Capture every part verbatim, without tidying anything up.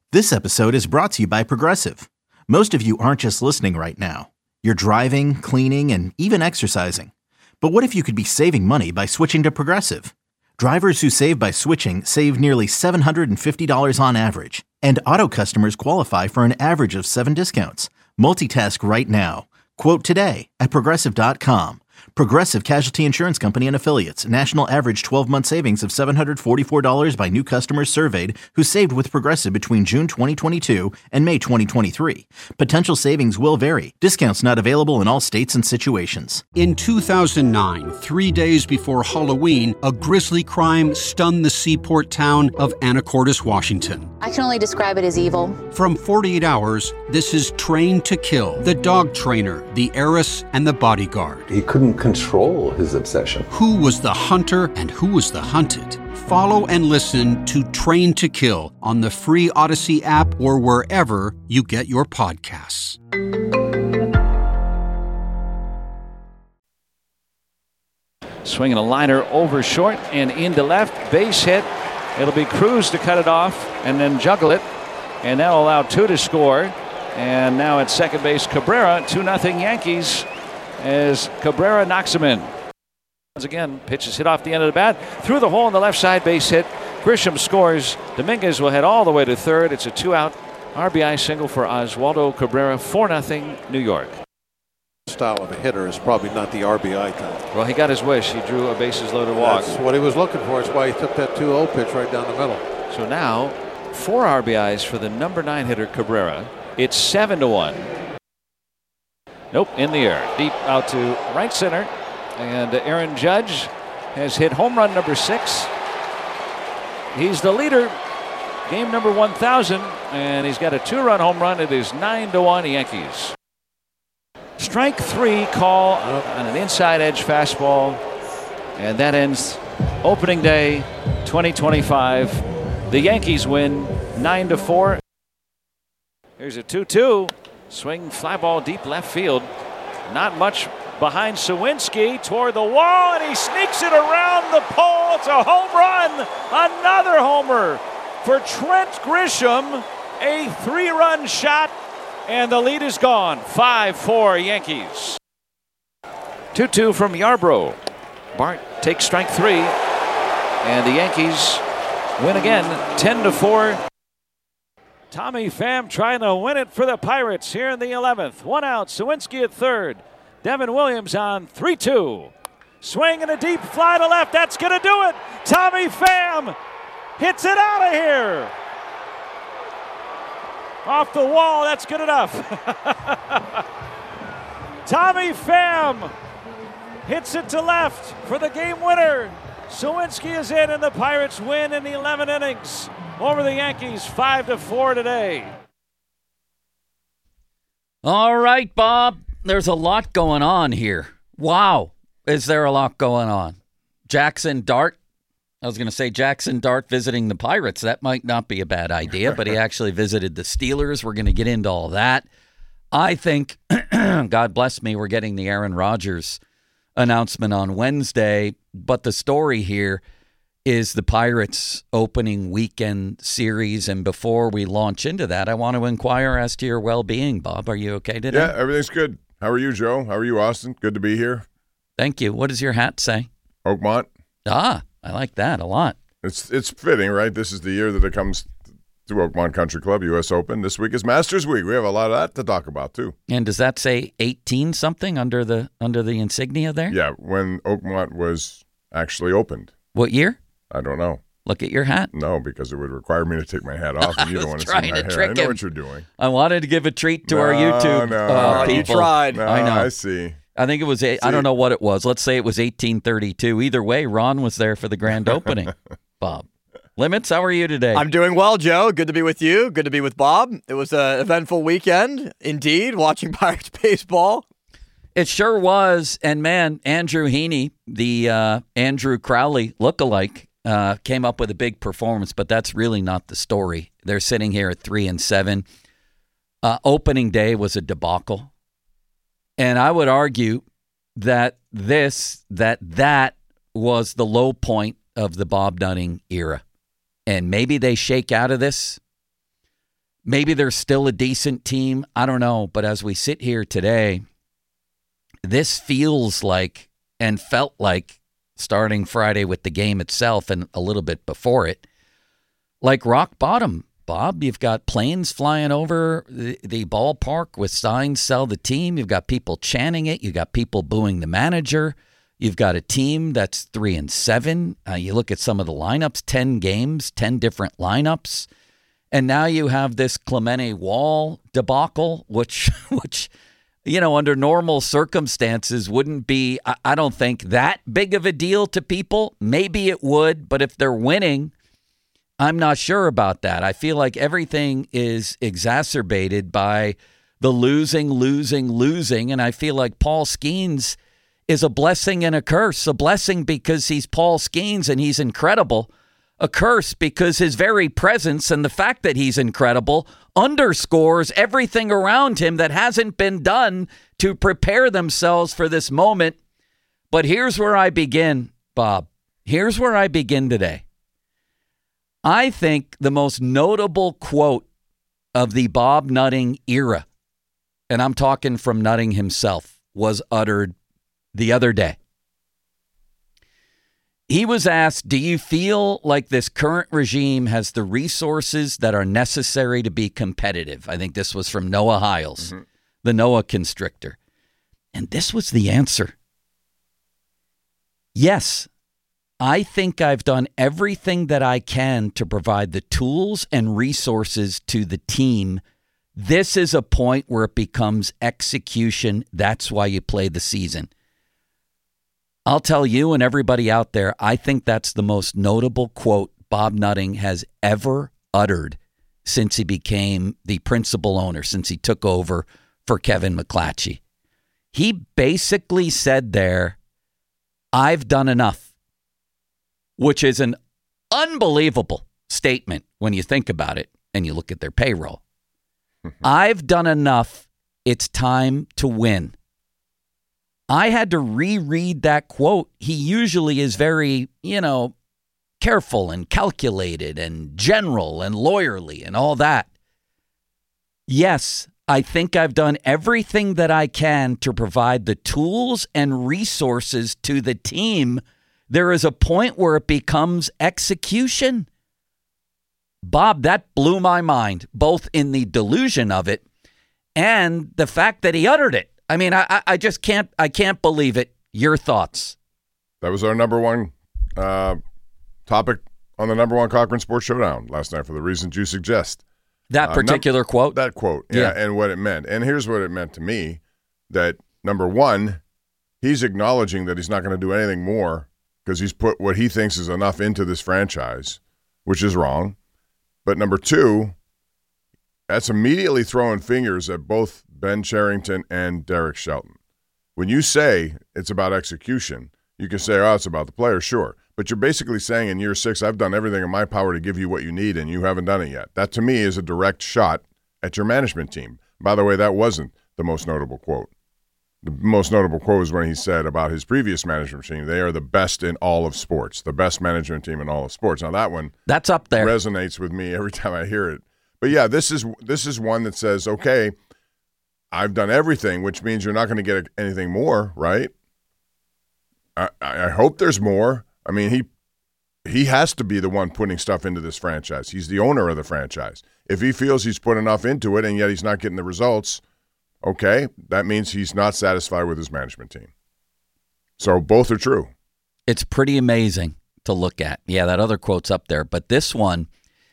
This episode is brought to you by Progressive. Most of you aren't just listening right now. You're driving, cleaning, and even exercising. But what if you could be saving money by switching to Progressive? Drivers who save by switching save nearly seven hundred fifty dollars on average. And auto customers qualify for an average of seven discounts. Multitask right now. Quote today at Progressive dot com. Progressive Casualty Insurance Company and Affiliates. National average twelve-month savings of seven hundred forty-four dollars by new customers surveyed who saved with Progressive between June twenty twenty-two and May twenty twenty-three. Potential savings will vary. Discounts not available in all states and situations. In two thousand nine, three days before Halloween, a grisly crime stunned the seaport town of Anacortes, Washington. I can only describe it as evil. From forty-eight hours, this is Train to Kill. The dog trainer, the heiress, and the bodyguard. He couldn't control his obsession. Who was the hunter and who was the hunted? Follow and listen to Train to Kill on the free Odyssey app or wherever you get your podcasts. Swinging a liner over short and into left. Base hit. It'll be Cruz to cut it off and then juggle it. And that'll allow two to score. And now at second base, Cabrera, two nothing Yankees as Cabrera knocks him in. Once again, pitch is hit off the end of the bat. Through the hole on the left side, base hit. Grisham scores. Dominguez will head all the way to third. It's a two-out R B I single for Oswaldo Cabrera, four nothing New York. Style of a hitter is probably not the R B I type. Well, he got his wish. He drew a bases-loaded walk. That's what he was looking for. That's why he took that two oh pitch right down the middle. So now, four R B Is for the number nine hitter, Cabrera. It's seven to one. Nope, in the air. Deep out to right center. And Aaron Judge has hit home run number six. He's the leader. Game number one thousand. And he's got a two-run home run. It is nine to one Yankees. Strike three call on an inside edge fastball. And that ends opening day twenty twenty-five. The Yankees win nine to four. Here's a two two. Swing, fly ball deep left field. Not much behind Sawinski toward the wall, and he sneaks it around the pole. It's a home run. Another homer for Trent Grisham. A three-run shot, and the lead is gone. five four Yankees. two two from Yarbrough. Bart takes strike three, and the Yankees win again, ten to four. Tommy Pham trying to win it for the Pirates here in the eleventh. One out, Sawinski at third. Devin Williams on three two. Swing and a deep fly to left. That's going to do it. Tommy Pham hits it out of here. Off the wall. That's good enough. Tommy Pham hits it to left for the game winner. Sawinski is in, and the Pirates win in the eleven innings over the Yankees, five to four today. All right, Bob. There's a lot going on here. Wow. Is there a lot going on? Jackson Dart. I was going to say Jackson Dart visiting the Pirates. That might not be a bad idea, but he actually visited the Steelers. We're going to get into all that. I think, God bless me, we're getting the Aaron Rodgers announcement on Wednesday, but the story here is the Pirates opening weekend series. And before we launch into that, I want to inquire as to your well-being, Bob. Are you okay today? Yeah, everything's good. How are you, Joe? How are you, Austin? Good to be here. Thank you. What does your hat say? Oakmont. Ah, I like that a lot. It's it's fitting, right? This is the year that it comes to Oakmont Country Club, U S Open. This week is Masters Week. We have a lot of that to talk about, too. And does that say eighteen something under the under the insignia there? Yeah, when Oakmont was actually opened. What year? I don't know. Look at your hat. No, because it would require me to take my hat off, and you don't want to see my to hair. trick I know him. what you're doing. I wanted to give a treat to no, our YouTube no, uh, no. people. You tried. No, I know. I see. I think it was, eight, I don't know what it was. Let's say it was eighteen thirty-two. Either way, Ron was there for the grand opening. Bob. Limits, how are you today? I'm doing well, Joe. Good to be with you. Good to be with Bob. It was an eventful weekend, indeed, watching Pirates baseball. It sure was. And, man, Andrew Heaney, the uh, Andrew Crowley lookalike, uh, came up with a big performance, but that's really not the story. They're sitting here at three and seven. Uh, opening day was a debacle. And I would argue that this, that that was the low point of the Bob Nutting era. And maybe they shake out of this. Maybe they're still a decent team. I don't know. But as we sit here today, this feels like and felt like starting Friday with the game itself and a little bit before it, like rock bottom, Bob. You've got planes flying over the, the ballpark with signs, sell the team. You've got people chanting it. You've got people booing the manager. You've got a team that's three and seven. Uh, you look at some of the lineups, ten games, ten different lineups. And now you have this Clemente Wall debacle, which, which, you know, under normal circumstances wouldn't be, I, I don't think, that big of a deal to people. Maybe it would, but if they're winning, I'm not sure about that. I feel like everything is exacerbated by the losing, losing, losing. And I feel like Paul Skeens is a blessing and a curse. A blessing because he's Paul Skeens and he's incredible. A curse because his very presence and the fact that he's incredible underscores everything around him that hasn't been done to prepare themselves for this moment. But here's where I begin, Bob. Here's where I begin today. I think the most notable quote of the Bob Nutting era, and I'm talking from Nutting himself, was uttered the other day. He was asked, do you feel like this current regime has the resources that are necessary to be competitive? I think this was from Noah Hiles, mm-hmm. the Noah Constrictor. And this was the answer. Yes, I think I've done everything that I can to provide the tools and resources to the team. This is a point where it becomes execution. That's why you play the season. I'll tell you and everybody out there, I think that's the most notable quote Bob Nutting has ever uttered since he became the principal owner, since he took over for Kevin McClatchy. He basically said there, I've done enough, which is an unbelievable statement when you think about it and you look at their payroll. I've done enough. It's time to win. I had to reread that quote. He usually is very, you know, careful and calculated and general and lawyerly and all that. Yes, I think I've done everything that I can to provide the tools and resources to the team. There is a point where it becomes execution. Bob, that blew my mind, both in the delusion of it and the fact that he uttered it. I mean, I, I just can't I can't believe it. Your thoughts? That was our number one uh, topic on the number one Cochran Sports Showdown last night for the reasons you suggest. That particular uh, num- quote? That quote, yeah, yeah, and what it meant. And here's what it meant to me, that number one, he's acknowledging that he's not going to do anything more because he's put what he thinks is enough into this franchise, which is wrong. But number two, that's immediately throwing fingers at both Ben Cherington and Derek Shelton. When you say it's about execution, you can say, oh, it's about the player, sure. But you're basically saying in year six, I've done everything in my power to give you what you need, and you haven't done it yet. That, to me, is a direct shot at your management team. By the way, that wasn't the most notable quote. The most notable quote was when he said about his previous management team, they are the best in all of sports, the best management team in all of sports. Now, that one that's up there. Resonates with me every time I hear it. But, yeah, this is this is one that says, okay, I've done everything, which means you're not going to get anything more, right? I, I hope there's more. I mean, he he has to be the one putting stuff into this franchise. He's the owner of the franchise. If he feels he's put enough into it and yet he's not getting the results, okay, that means he's not satisfied with his management team. So both are true. It's pretty amazing to look at. Yeah, that other quote's up there. But this one,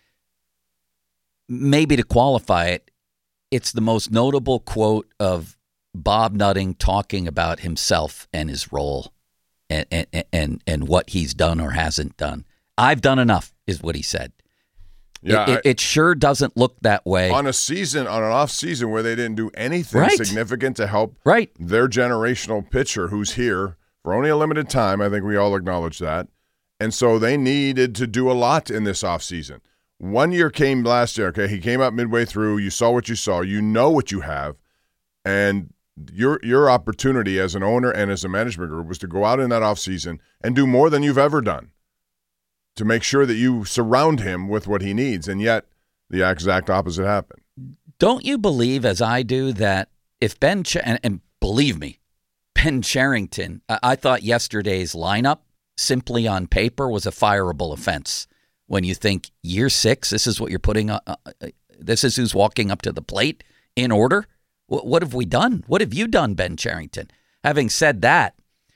maybe to qualify it, it's the most notable quote of Bob Nutting talking about himself and his role and, and, and, and what he's done or hasn't done. I've done enough, is what he said. Yeah, it, it, I, it sure doesn't look that way. On a season, on an off season where they didn't do anything right. significant to help right. their generational pitcher who's here for only a limited time. I think we all acknowledge that. And so they needed to do a lot in this offseason. One year came last year, okay? He came up midway through. You saw what you saw. You know what you have. And your your opportunity as an owner and as a management group was to go out in that offseason and do more than you've ever done to make sure that you surround him with what he needs. And yet the exact opposite happen. Don't you believe, as I do, that if Ben, Ch- and, and believe me, Ben Cherington, I-, I thought yesterday's lineup, simply on paper, was a fireable offense. When you think year six, this is what you're putting on, uh, uh, this is who's walking up to the plate in order. W- what have we done? What have you done, Ben Cherington? Having said that,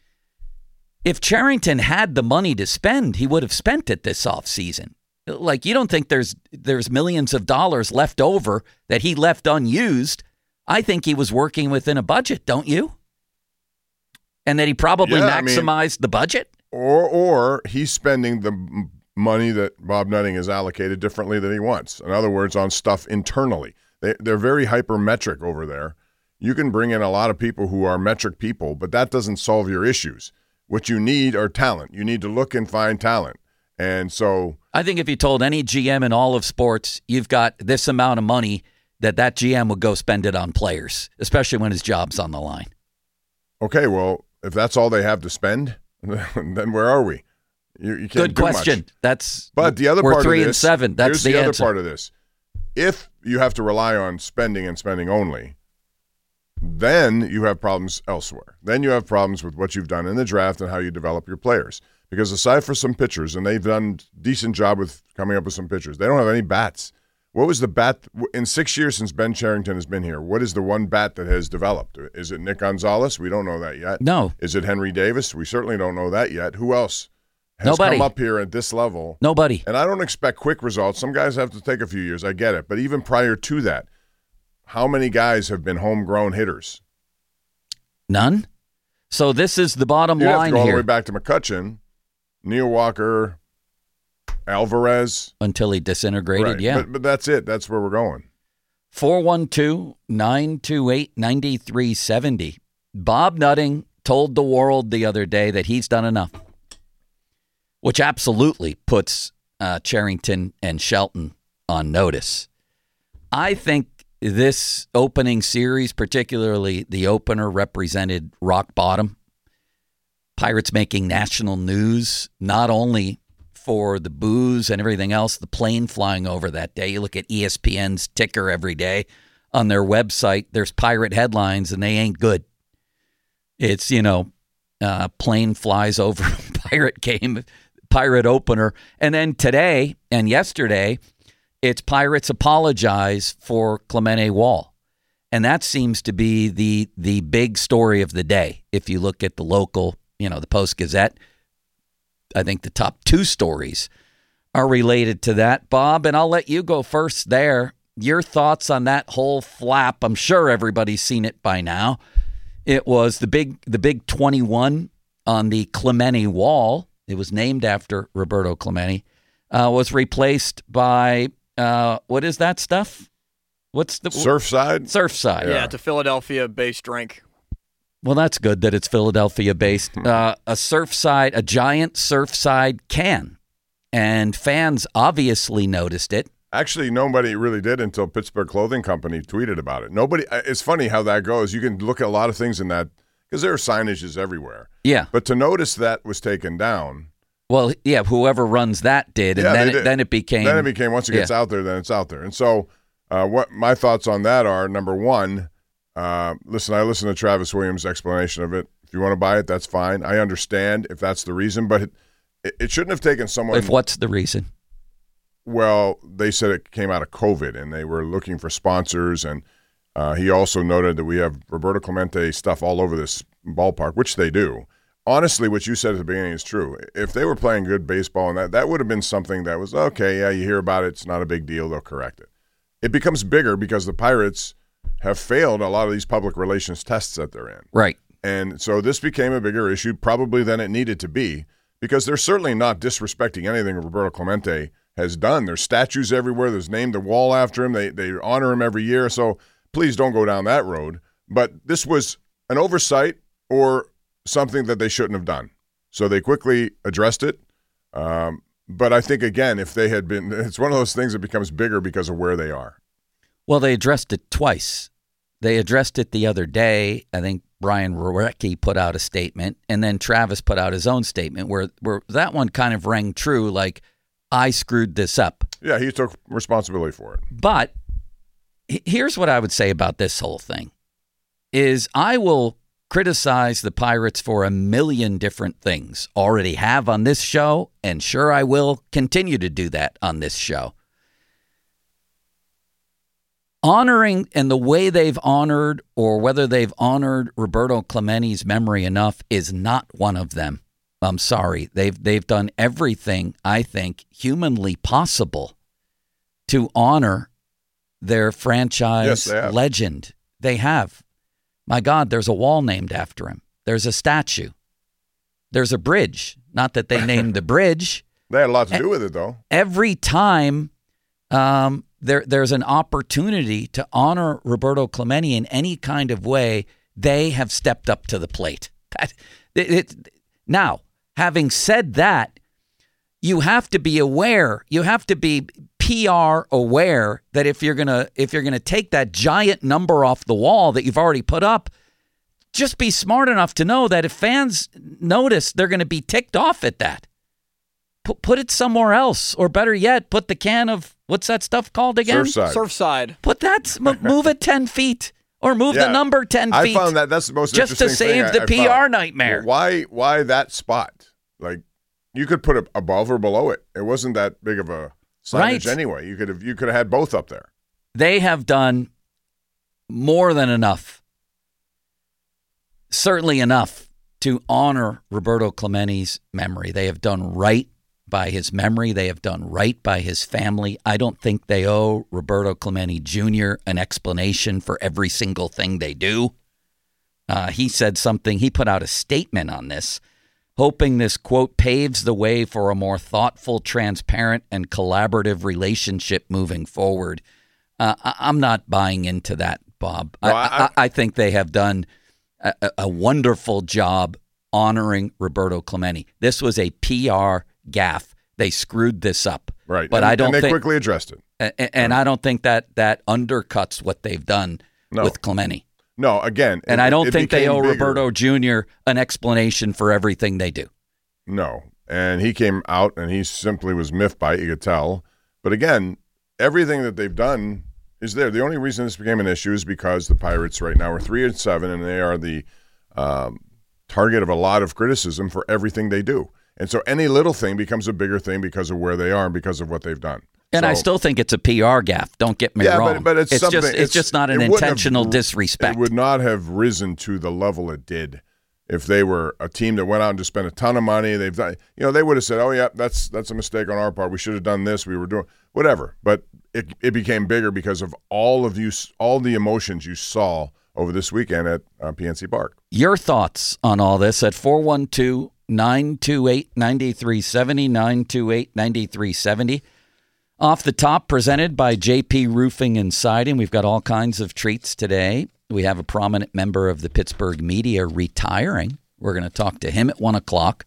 if Cherington had the money to spend, he would have spent it this offseason. Like, you don't think there's there's millions of dollars left over that he left unused. I think he was working within a budget, don't you? And that he probably yeah, maximized I mean, the budget? Or or he's spending the m- money that Bob Nutting has allocated differently than he wants. In other words, on stuff internally. They, they're very hyper-metric over there. You can bring in a lot of people who are metric people, but that doesn't solve your issues. What you need are talent. You need to look and find talent. And so I think if you told any G M in all of sports, you've got this amount of money, that that G M would go spend it on players, especially when his job's on the line. Okay, well, if that's all they have to spend, then where are we? You, you can't Good do question. much. That's but the other we're part three of and this, seven. That's here's the, the answer. other part of this. If you have to rely on spending and spending only, then you have problems elsewhere. Then you have problems with what you've done in the draft and how you develop your players. Because aside from some pitchers, and they've done a decent job with coming up with some pitchers, they don't have any bats. What was the bat in six years since Ben Cherington has been here? What is the one bat that has developed? Is it Nick Gonzalez? We don't know that yet. No. Is it Henry Davis? We certainly don't know that yet. Who else has Nobody. come up here at this level? Nobody. And I don't expect quick results. Some guys have to take a few years. I get it. But even prior to that, how many guys have been homegrown hitters? None. So this is the bottom you line have to go all here. the way back to McCutchen, Neil Walker, Alvarez. Until he disintegrated, Right. yeah. But, but that's it. That's where we're going. four one two, nine two eight, nine three seven zero. Bob Nutting told the world the other day that he's done enough, which absolutely puts uh, Cherington and Shelton on notice. I think this opening series, particularly the opener, represented rock bottom. Pirates making national news, not only for the booze and everything else, the plane flying over that day. You look at E S P N's ticker every day on their website, there's Pirate headlines, and they ain't good. It's, you know, uh, plane flies over Pirate game, Pirate opener. And then today and yesterday, it's Pirates apologize for Clemente Wall. And that seems to be the the big story of the day. If you look at the local, you know, the Post-Gazette, I think the top two stories are related to that, Bob. And I'll let you go first there. Your thoughts on that whole flap. I'm sure everybody's seen it by now. It was the big the big twenty-one on the Clemente Wall. It was named after Roberto Clemente. Uh, was replaced by, uh, what is that stuff? What's the Surfside? Surfside. Yeah, it's a Philadelphia-based drink. Well, that's good that it's Philadelphia-based. Uh, a Surfside, a giant Surfside can. And fans obviously noticed it. Actually, nobody really did until Pittsburgh Clothing Company tweeted about it. Nobody. It's funny how that goes. You can look at a lot of things in that because there are signages everywhere. Yeah. But to notice that was taken down. Well, yeah, whoever runs that did, and Yeah, then they it, did. then it became. Then it became, once it gets yeah. out there, then it's out there. And so uh, what my thoughts on that are, number one, uh, listen, I listened to Travis Williams' explanation of it. If you want to buy it, that's fine. I understand if that's the reason, but it, it shouldn't have taken someone. If what's the reason? Well, they said it came out of COVID, and they were looking for sponsors. And uh, he also noted that we have Roberto Clemente stuff all over this ballpark, which they do. Honestly, what you said at the beginning is true. If they were playing good baseball, and that, that would have been something that was, okay, yeah, you hear about it, it's not a big deal, they'll correct it. It becomes bigger because the Pirates have failed a lot of these public relations tests that they're in. Right. And so this became a bigger issue probably than it needed to be, because they're certainly not disrespecting anything Roberto Clemente has done. There's statues everywhere. There's named the wall after him. They they honor him every year. So please don't go down that road. But this was an oversight or something that they shouldn't have done. So they quickly addressed it. Um, but I think, again, if they had been – it's one of those things that becomes bigger because of where they are. Well, they addressed it twice. They addressed it the other day. I think Brian Rorecki put out a statement, and then Travis put out his own statement where, where that one kind of rang true, like, I screwed this up. Yeah, he took responsibility for it. But here's what I would say about this whole thing is I will criticize the Pirates for a million different things. Already have on this show, and sure I will continue to do that on this show. Honoring and the way they've honored or whether they've honored Roberto Clemente's memory enough is not one of them. I'm sorry. They've they've done everything, I think, humanly possible to honor their franchise yes, they have. legend. They have. My God, there's a wall named after him. There's a statue. There's a bridge. Not that they named the bridge. They had a lot to do with it, though. Every time um, there there's an opportunity to honor Roberto Clemente in any kind of way, they have stepped up to the plate. That, it, it, now, having said that, you have to be aware. You have to be P R aware that if you're gonna if you're gonna take that giant number off the wall that you've already put up, just be smart enough to know that if fans notice, they're going to be ticked off at that. Put put it somewhere else, or better yet, put the can of what's that stuff called again? Surfside. Surfside. Put that move it ten feet. Or move Yeah. the number ten I feet. found that that's the most just to interesting save thing the I- I P R found. nightmare. Why? Why that spot? Like, you could put it above or below it. It wasn't that big of a signage Right. anyway. You could have you could have had both up there. They have done more than enough, certainly enough, to honor Roberto Clemente's memory. They have done right by his memory. They have done right by his family. I don't think they owe Roberto Clemente Junior an explanation for every single thing they do. Uh, he said something, he put out a statement on this, hoping this, quote, paves the way for a more thoughtful, transparent, and collaborative relationship moving forward. Uh, I- I'm not buying into that, Bob. No, I, I- I, I think they have done a, a- a wonderful job honoring Roberto Clemente. This was a P R gaffe. They screwed this up. Right. But and, I don't and they think, quickly addressed it. and, and I don't think that that undercuts what they've done No. with Clemente. No, again. And it- I don't it think they became owe bigger. Roberto Junior an explanation for everything they do. No. And he came out and he simply was miffed by it, you could tell. But again, everything that they've done is there. The only reason this became an issue is because the Pirates right now are three and seven, and they are the um, target of a lot of criticism for everything they do. And so any little thing becomes a bigger thing because of where they are and because of what they've done. And so, I still think it's a P R gaffe. Don't get me yeah, wrong. But, but it's, something, just it's, just not an it wouldn't have- intentional disrespect. It would not have risen to the level it did if they were a team that went out and just spent a ton of money. They've done, you know, they would have said, "Oh yeah, that's that's a mistake on our part. We should have done this. We were doing whatever." But it it became bigger because of all of you, all the emotions you saw over this weekend at uh, P N C Park. Your thoughts on all this at four one two, nine two eight, nine three seven zero, nine two eight, nine three seven zero. Off the top, presented by J P Roofing and Siding. We've got all kinds of treats today. We have a prominent member of the Pittsburgh media retiring. We're going to talk to him at one o'clock.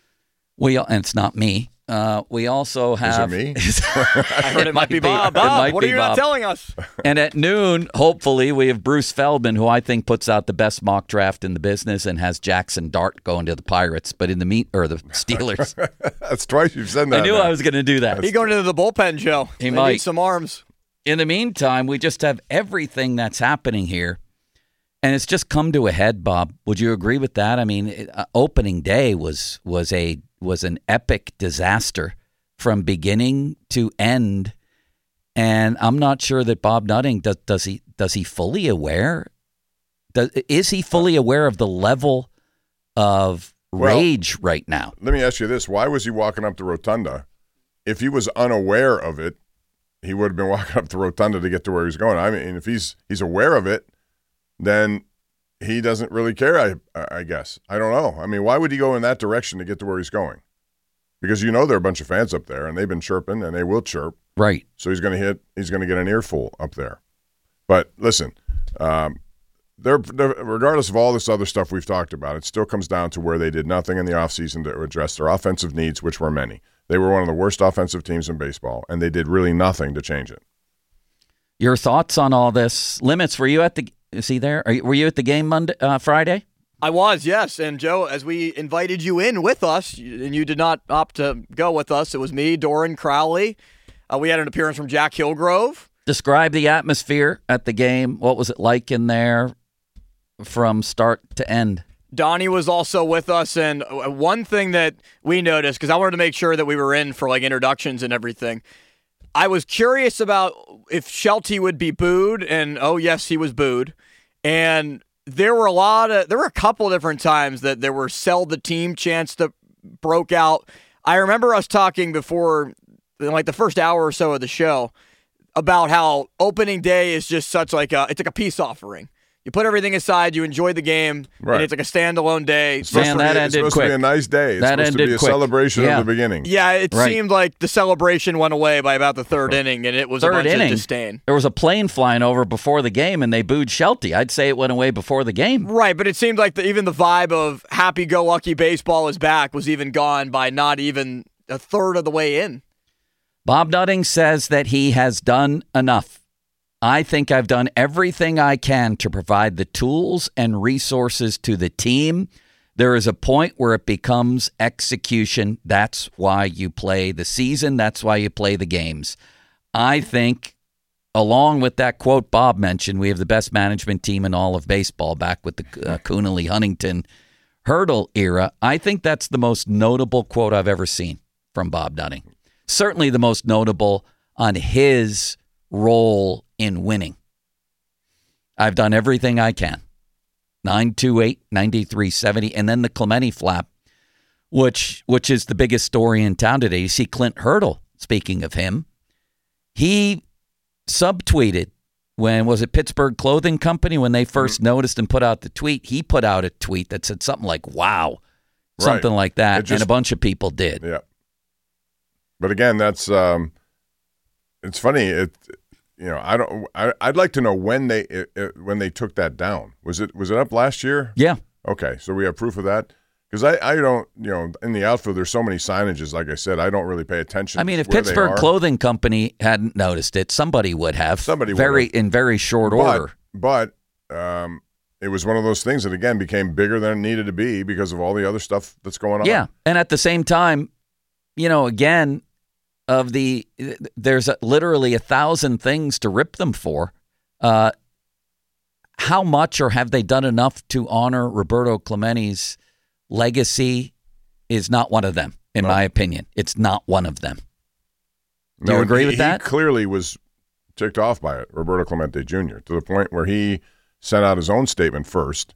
We and it's not me. Uh, we also have. Is it me? I heard it, might be Bob. It might Bob, what be are you not Bob. telling us? And at noon, hopefully, we have Bruce Feldman, who I think puts out the best mock draft in the business and has Jackson Dart going to the Pirates, but in the meat or the Steelers. That's twice you've said that. I knew now. I was going to do that. He going into the bullpen, Joe. He They might. need some arms. In the meantime, we just have everything that's happening here, and it's just come to a head. Bob, would you agree with that? I mean, it- uh, opening day was was a was an epic disaster from beginning to end, and I'm not sure that Bob Nutting does does he does he fully aware? Does, is he fully aware of the level of Well, rage right now? Let me ask you this: why was he walking up the rotunda? If he was unaware of it, he would have been walking up the rotunda to get to where he's going. I mean, if he's he's aware of it, then he doesn't really care. I I guess I don't know. I mean, why would he go in that direction to get to where he's going? Because you know there are a bunch of fans up there, and they've been chirping, and they will chirp. Right. So he's going to hit. He's going to get an earful up there. But listen, um, they're, they're, regardless of all this other stuff we've talked about, it still comes down to where they did nothing in the offseason to address their offensive needs, which were many. They were one of the worst offensive teams in baseball, and they did really nothing to change it. Your thoughts on all this? Limits, were you at the? Is he there? Are you, were you at the game Monday, uh, Friday? I was, yes. And Joe, as we invited you in with us, and you did not opt to go with us, it was me, Doran Crowley. Uh, we had an appearance from Jack Hillgrove. Describe the atmosphere at the game. What was it like in there from start to end? Donnie was also with us, and one thing that we noticed, because I wanted to make sure that we were in for like introductions and everything, I was curious about if Shelty would be booed, and oh yes, he was booed. And there were a lot of, there were a couple different times that there were sell the team chants that broke out. I remember us talking before, in like the first hour or so of the show, about how opening day is just such like a, it's like a peace offering. You put everything aside, you enjoy the game, right. and it's like a standalone day. It's supposed, Man, to, that be, ended it's supposed quick. to be a nice day. It's that supposed ended to be a quick. celebration yeah. of the beginning. Yeah, it right. seemed like the celebration went away by about the third inning, and it was Third a bunch inning, of disdain. There was a plane flying over before the game, and they booed Shelty. I'd say it went away before the game. Right, but it seemed like the, even the vibe of happy-go-lucky baseball is back was even gone by not even a third of the way in. Bob Nutting says that he has done enough. I think I've done everything I can to provide the tools and resources to the team. There is a point where it becomes execution. That's why you play the season. That's why you play the games. I think, along with that quote Bob mentioned, we have the best management team in all of baseball back with the uh, Coonelly Huntington Hurdle era. I think that's the most notable quote I've ever seen from Bob Nutting. Certainly the most notable on his role in winning. I've done everything I can. nine two eight, nine three seven zero. And then the Clemente flap, which which is the biggest story in town today. You see Clint Hurdle, speaking of him, he subtweeted when, was it Pittsburgh Clothing Company, when they first mm-hmm. noticed and put out the tweet, he put out a tweet that said something like, wow, something right. like that. Just, and a bunch of people did. Yeah. But again, that's, um, it's funny. It, You know, I don't. I, I'd like to know when they it, it, when they took that down. Was it was it up last year? Yeah. Okay, so we have proof of that. Because I, I don't, you know, in the outfield there's so many signages. Like I said, I don't really pay attention. I mean, if where Pittsburgh Clothing Company hadn't noticed it, somebody would have. Somebody very would have. in very short but, order. But um, it was one of those things that again became bigger than it needed to be because of all the other stuff that's going on. Yeah, and at the same time, you know, again. Of the, there's a, literally a thousand things to rip them for. Uh, how much, or have they done enough to honor Roberto Clemente's legacy? Is not one of them, in no. my opinion. It's not one of them. Do no, you agree he, with that? He clearly was ticked off by it, Roberto Clemente Junior, to the point where he sent out his own statement first,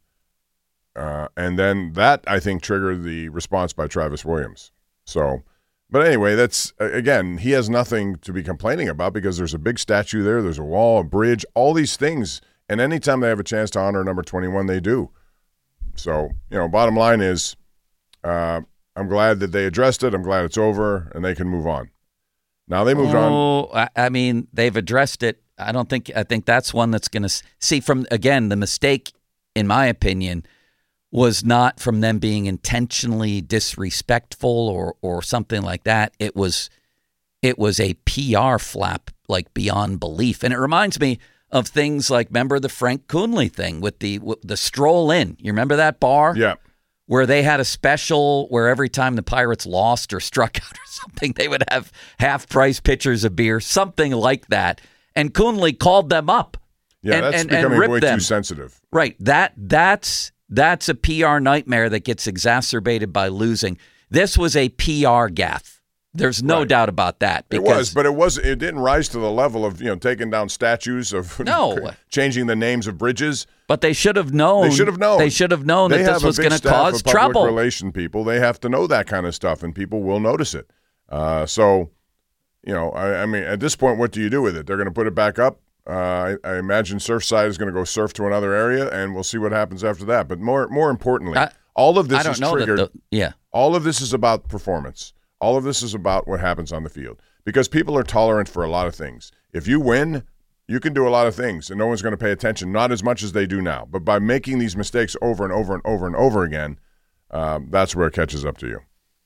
uh, and then that I think triggered the response by Travis Williams. So. But anyway, that's, again, he has nothing to be complaining about because there's a big statue there, there's a wall, a bridge, all these things. And anytime they have a chance to honor number twenty-one, they do. So, you know, bottom line is uh, I'm glad that they addressed it. I'm glad it's over and they can move on. Now they moved oh, on. I mean, they've addressed it. I don't think, I think that's one that's going to see from, again, the mistake, in my opinion, was not from them being intentionally disrespectful or or something like that. It was it was a P R flap like beyond belief. And it reminds me of things like, remember the Frank Coonelly thing with the with the Stroll Inn? You remember that bar? Yeah. Where they had a special where every time the Pirates lost or struck out or something, they would have half-price pitchers of beer, something like that. And Coonelly called them up. Yeah, and, that's and, becoming and ripped way them. too sensitive. Right. That That's... That's a P R nightmare that gets exacerbated by losing. This was a P R gaffe. There's no right. doubt about that. It was, but it was. It didn't rise to the level of you know taking down statues of no changing the names of bridges. But they should have known. They should have known. They should have known they that this was going to cause of trouble. Public relation people. They have to know that kind of stuff, and people will notice it. Uh, so, you know, I, I mean, at this point, what do you do with it? They're going to put it back up. Uh, I, I imagine Surfside is going to go surf to another area, and we'll see what happens after that. But more, more importantly, I, all of this I don't is know triggered. That the, yeah, all of this is about performance. All of this is about what happens on the field because people are tolerant for a lot of things. If you win, you can do a lot of things, and no one's going to pay attention. Not as much as they do now, but by making these mistakes over and over and over and over again, um, that's where it catches up to you.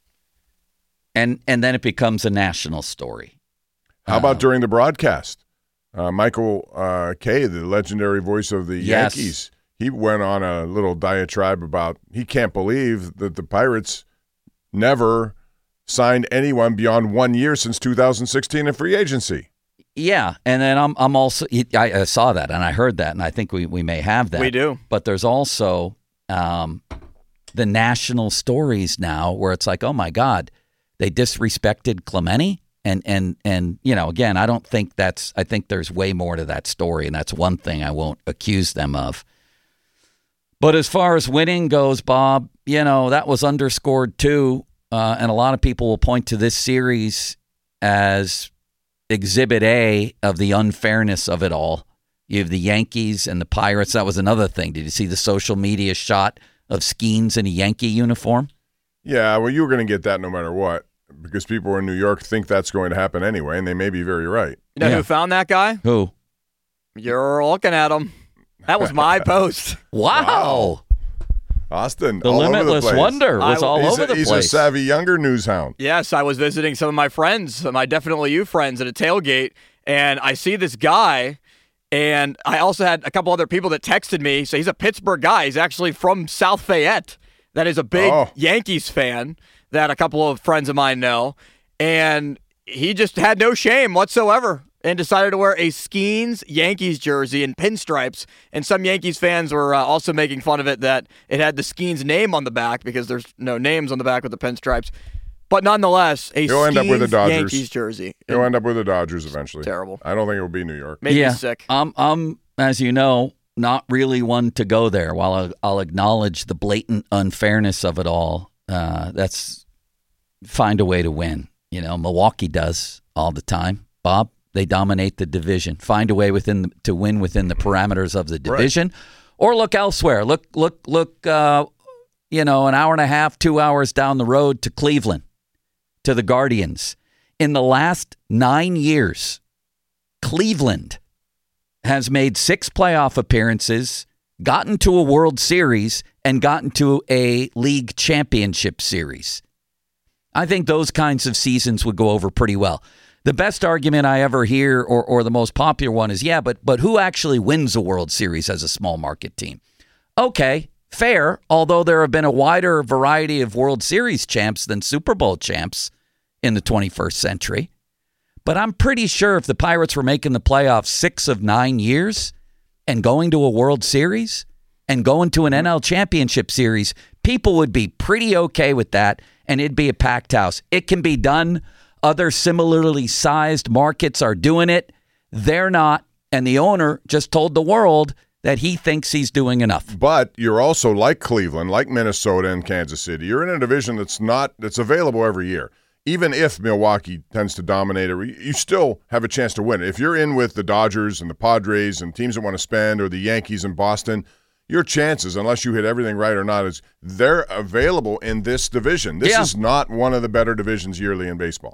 And and then it becomes a national story. How about um, during the broadcast? Uh, Michael uh, Kay, the legendary voice of the yes. Yankees, he went on a little diatribe about he can't believe that the Pirates never signed anyone beyond one year since two thousand sixteen in free agency. Yeah, and then I'm I'm also I, I saw that and I heard that, and I think we, we may have that. We do. But there's also um, the national stories now where it's like, oh my God, they disrespected Clemente, and and and you know, again, I don't think that's. I think there's way more to that story, and that's one thing I won't accuse them of. But as far as winning goes, Bob, you know, that was underscored too, uh, and a lot of people will point to this series as Exhibit A of the unfairness of it all. You have the Yankees and the Pirates. That was another thing. Did you see the social media shot of Skeens in a Yankee uniform? Yeah, well, you were going to get that no matter what, because people in New York think that's going to happen anyway, and they may be very right. You know Yeah. who found that guy? Who? You're looking at him. That was my post. Wow. Wow. Austin, The all Limitless over the place. Wonder was I- all he's over a, the he's place. a savvy younger news hound. Yes, I was visiting some of my friends, my Definitely You friends at a tailgate, and I see this guy, and I also had a couple other people that texted me. So he's a Pittsburgh guy. He's actually from South Fayette. That is a big Oh. Yankees fan that a couple of friends of mine know. And he just had no shame whatsoever and decided to wear a Skeens Yankees jersey in pinstripes. And some Yankees fans were uh, also making fun of it that it had the Skeens name on the back because there's no names on the back with the pinstripes. But nonetheless, a He'll end up with the Skeens Dodgers. Yankees jersey. He'll end up with the Dodgers eventually. Terrible. I don't think it will be New York. Made yeah. me sick. I'm, I'm, as you know, not really one to go there. While I'll, I'll acknowledge the blatant unfairness of it all, uh, that's find a way to win. You know, Milwaukee does all the time. Bob, they dominate the division. Find a way within the, to win within the parameters of the division, right. Or look elsewhere. Look, look, look. Uh, you know, an hour and a half, two hours down the road to Cleveland, to the Guardians. In the last nine years, Cleveland has made six playoff appearances, gotten to a World Series, and gotten to a league championship series. I think those kinds of seasons would go over pretty well. The best argument I ever hear, or or the most popular one, is, yeah, but but who actually wins a World Series as a small market team? Okay, fair, although there have been a wider variety of World Series champs than Super Bowl champs in the twenty-first century. But I'm pretty sure if the Pirates were making the playoffs six of nine years and going to a World Series and going to an N L Championship Series, people would be pretty okay with that, and it'd be a packed house. It can be done. Other similarly sized markets are doing it. They're not, and the owner just told the world that he thinks he's doing enough. But you're also like Cleveland, like Minnesota and Kansas City. You're in a division that's not that's available every year. Even if Milwaukee tends to dominate it, you still have a chance to win. If you're in with the Dodgers and the Padres and teams that want to spend, or the Yankees in Boston, your chances, unless you hit everything right or not, is they're available in this division. This Yeah. is not one of the better divisions yearly in baseball.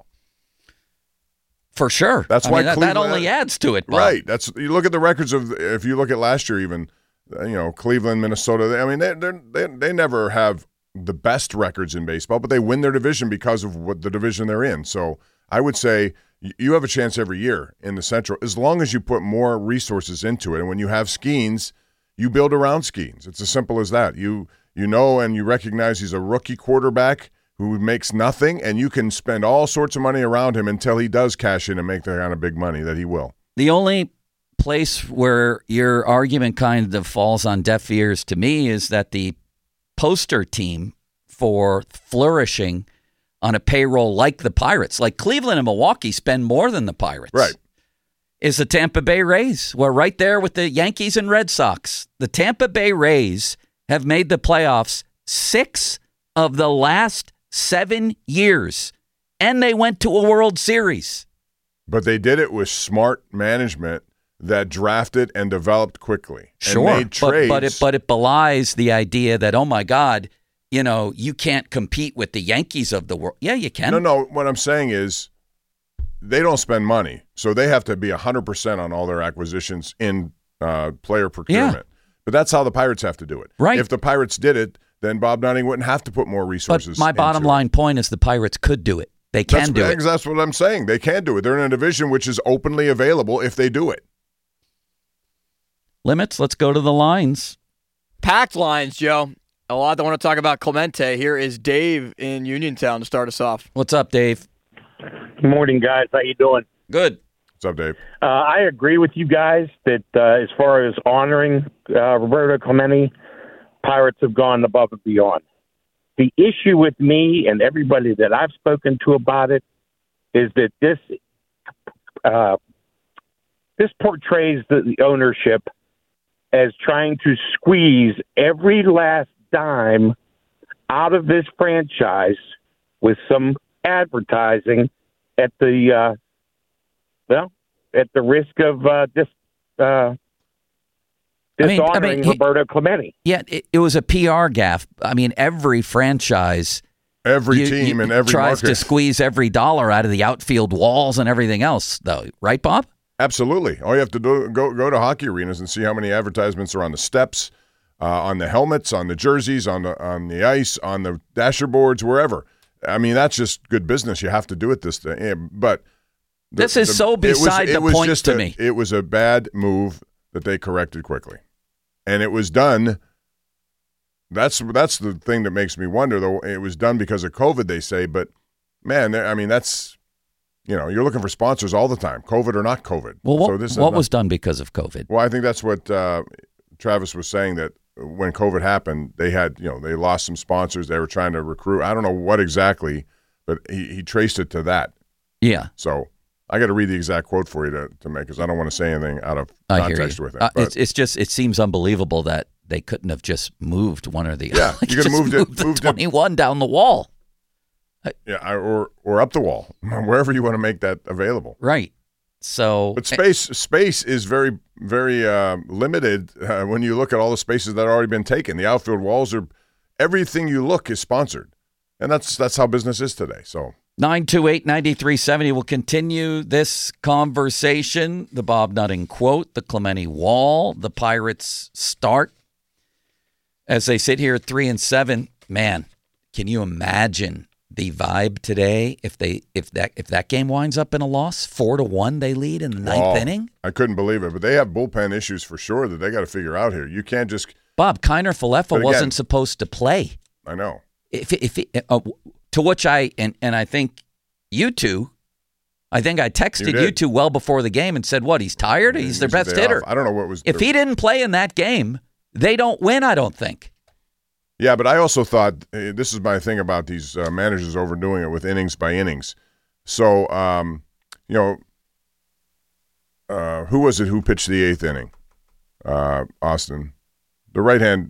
For sure. That's I why mean, that, that Cleveland- only adds to it, Bob. Right. That's you look at the records of if you look at last year, even you know Cleveland, Minnesota. They, I mean, they they they never have the best records in baseball, but they win their division because of what the division they're in. So I would say you have a chance every year in the Central as long as you put more resources into it. And when you have Skeens, you build around Skeens. It's as simple as that. You you know and you recognize he's a rookie quarterback who makes nothing, and you can spend all sorts of money around him until he does cash in and make the kind of big money that he will. The only place where your argument kind of falls on deaf ears to me is that the poster team for flourishing on a payroll like the Pirates, like Cleveland and Milwaukee spend more than the Pirates. Right. Is the Tampa Bay Rays. We're right there with the Yankees and Red Sox. The Tampa Bay Rays have made the playoffs six of the last seven years, and they went to a World Series. But they did it with smart management that drafted and developed quickly. Sure, and made trades. But, but, it, but it belies the idea that, oh, my God, you know, you can't compete with the Yankees of the world. Yeah, you can. No, no. What I'm saying is they don't spend money, so they have to be one hundred percent on all their acquisitions in uh, player procurement. Yeah. But that's how the Pirates have to do it. Right. If the Pirates did it, then Bob Nutting wouldn't have to put more But resources my bottom into line it. point is the Pirates could do it. They can That's, do it. that's what I'm saying. They can do it. They're in a division which is openly available if they do it. Limits, let's go to the lines. Packed lines, Joe. A lot that want to talk about Clemente. Here is Dave in Uniontown to start us off. What's up, Dave? Good morning, guys. How you doing? Good. What's up, Dave? Uh, I agree with you guys that uh, as far as honoring uh, Roberto Clemente, Pirates have gone above and beyond. The issue with me and everybody that I've spoken to about it is that this uh, this portrays the, the ownership as trying to squeeze every last dime out of this franchise with some advertising at the uh, well, at the risk of uh, dis, uh, dishonoring I mean, I mean, he, Roberto Clemente. Yeah, it, it was a P R gaffe. I mean, every franchise, every you, team, you, and every tries market to squeeze every dollar out of the outfield walls and everything else, though. Right, Bob? Absolutely. All you have to do go go to hockey arenas and see how many advertisements are on the steps, uh, on the helmets, on the jerseys, on the on the ice, on the dasher boards, wherever. I mean, that's just good business. You have to do it this day. But the, this is the, so beside it was, the it point just to a, me. It was a bad move that they corrected quickly, and it was done. That's that's the thing that makes me wonder. Though it was done because of COVID, they say. But man, I mean, that's. You know, you're looking for sponsors all the time, COVID or not COVID. Well, what, so this what not, was done because of COVID? Well, I think that's what uh, Travis was saying, that when COVID happened, they had, you know, they lost some sponsors. They were trying to recruit. I don't know what exactly, but he, he traced it to that. Yeah. So I got to read the exact quote for you to, to make, because I don't want to say anything out of I context hear you. with it. Uh, But, it's, it's just, it seems unbelievable that they couldn't have just moved one or the other. Yeah, like you could have moved it, the moved twenty-one it. down the wall. Yeah, or or up the wall, wherever you want to make that available. Right. So, but space space is very very uh, limited uh, when you look at all the spaces that have already been taken. The outfield walls are everything you look is sponsored, and that's that's how business is today. So nine two eight, nine three seven zero. We'll continue this conversation. The Bob Nutting quote, the Clemente wall, the Pirates start as they sit here at three and seven. Man, can you imagine the vibe today if they if that if that game winds up in a loss? Four to one, they lead in the ninth oh, inning. I couldn't believe it, but they have bullpen issues for sure that they got to figure out here. You can't just Bob Kiner Falefa wasn't supposed to play. I know. If if uh, to which I and and I think you two, I think I texted you, you two well before the game and said, "What? He's tired. He's, he's their best hitter." Off. I don't know what was. If he didn't play in that game, they don't win. I don't think. Yeah, but I also thought uh, this is my thing about these uh, managers overdoing it with innings by innings. So, um, you know, uh, who was it who pitched the eighth inning? Uh, Austin, the right hand.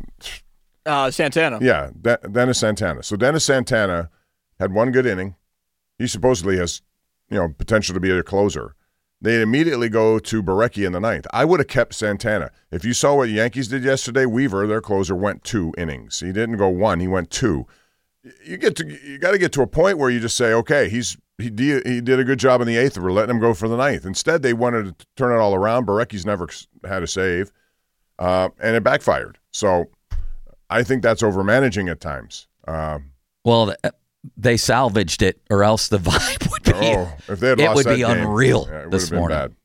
Uh, Santana. Yeah, De- Dennis Santana. So Dennis Santana had one good inning. He supposedly has, you know, potential to be a closer. They immediately go to Barecki in the ninth. I would have kept Santana. If you saw what Yankees did yesterday, Weaver, their closer, went two innings. He didn't go one; he went two. You get to you got to get to a point where you just say, okay, he's he did, he did a good job in the eighth. We're letting him go for the ninth. Instead, they wanted to turn it all around. Barecki's never had a save, uh, and it backfired. So I think that's overmanaging at times. Uh, well. They salvaged it, or else the vibe would be. Oh, if they had it lost would that be game, unreal yeah, it this been morning. Bad.